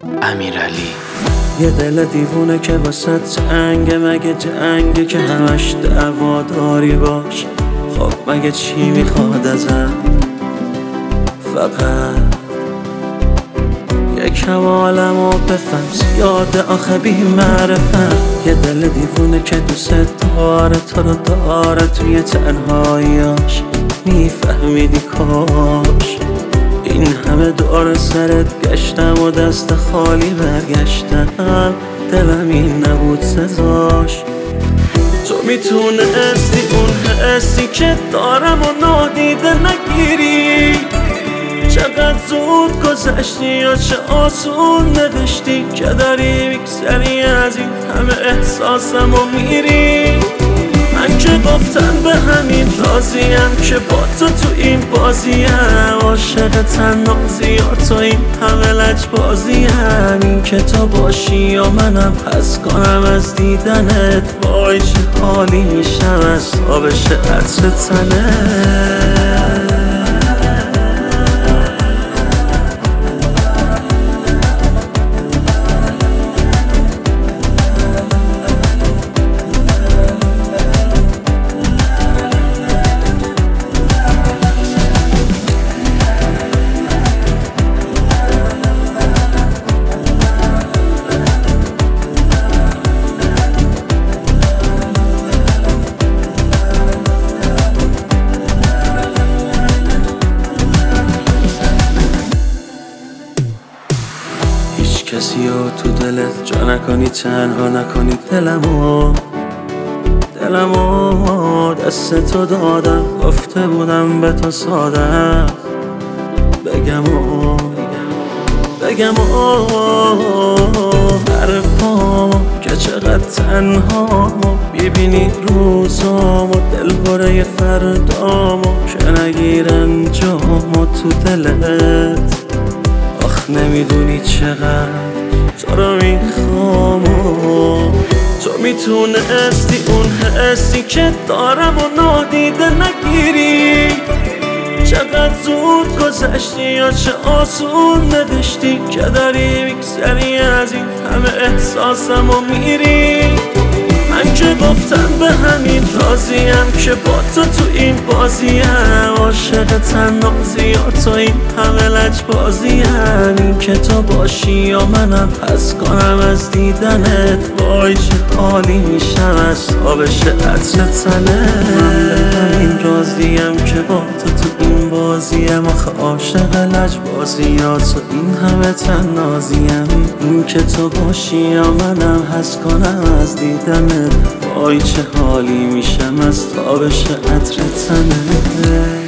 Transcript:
امیرعلی. یه دل دیوونه که واسه جنگ، مگه جنگه که همش دعوا داری باش؟ خب مگه چی میخواد ازم؟ فقط یکم عالمو بفهم، زیاده آخه بی معرفم. یه دل دیوونه که دوست داره، تو رو داره توی تنهاییاش. میفهمیدی کاش این همه دور سرت گشتم و دست خالی برگشتم، دلم این نبود سزاش. تو میتونستی اون حسی که دارم و نادیده نگیری. چقدر زود گذشتی یا چه آسون نوشتی که داری میگذری از این همه احساسم و میری. من که گفتم به همین راضیم که با تو این بازیم، عاشق تنازی یا تو این همه لجبازیم. این که تو باشی یا منم حس کنم از دیدنت، وای چه حالی میشم از تابش عطر تنت. کسی رو تو دلت جا نکنی، تنها نکنی دلمو دست تو دادم. گفته بودم به تو ساده بگم حرفامو که چقدر تنها ببینی روزامو، دل بره فردامو که نگیرن جامو تو دلت. آخ نمیدونی چقدر تو رو میخوام. تو میتونستی اون حسی که دارم و نادیده نگیری. چقدر زود گذشتی یا چه آسون نوشتی که داری میگذری از این همه احساسم و میری. من که گفتم به همین راضیم که با تو این بازیم، عاشق تنازی یا تو این همه لجبازیم. این که تو باشی یا منم حس کنم از دیدنت، وای چه حالی میشم از تابش عطر تنت. من به همین راضیم که با تو این بازیم، آخه عاشق لجبازی یا تو این همه تنازیم. این که تو باشی یا منم حس کنم از دیدنت، وای چه حالی میشم از تابش عطر تنت.